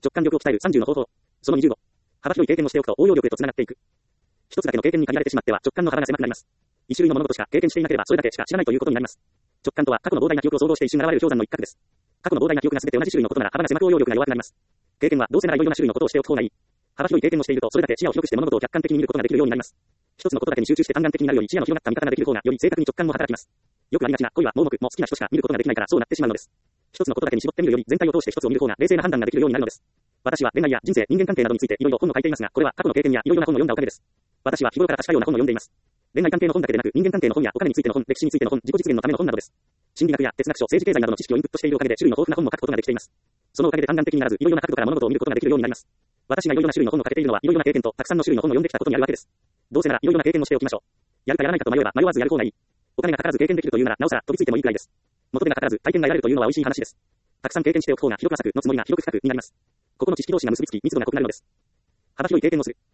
直感力を鍛える30の方法。その25。幅広い経験をしておくと応用力へとつながっていく。一つだけの経験に限られてしまっては直感の幅が狭くなります。一種類の物事しか経験していなければそれだけしか知らないということになります。直感とは過去の膨大な記憶を総合して一瞬現れる氷山の一角です。過去の膨大な記憶が全て同じ種類のことなら幅が狭く応用力が弱くなります。経験はどうせならいろいろな種類のことをしておく方がいい。幅広い経験をしているとそれだけ視野を広くして物事を客観的に見ることができるようになります。一つのことだけに集中して単眼的になるより視野の広がった見方ができる方がより正確に直感も働きます。よくありがちな恋は盲目も好きな人しか見ることができないからそうなってしまうのです。一つのことだけに絞ってみるより全体を通して一つを見る方が冷静な判断ができるようになるのです。私は恋愛や人生、人間関係などについていろいろ本を書いていますが、これは過去の経験やいろいろな本を読んだおかげです。私は日頃から確かような本を読んでいます。恋愛関係の本だけでなく、人間関係の本やお金についての本、歴史についての本、自己実現のための本などです。心理学や哲学書、政治経済などの知識をインプットしているおかげで種類の豊富な本も書くことができています。そのおかげで単眼的にならず、いろいろな角度から物事を見ることができるようになります。私がいろいろな種類の本を書けているのは、いろいろな経験とたくさんの種類の本を読んできたことにあるわけです。どうせならいろいろな経験をしておきましょう。やるかやらないかと迷えば迷わずやる方がいい。お金がかからず経験できるというならなおさら飛びついてもいいくらいです。元手がかからず体験が得られるというのは美味しい話です。たくさん経験しておく方が広く浅くのつもりが広く深くになります。ここの知識同士が結びつき密度が濃くなるのです。幅広い経験をする。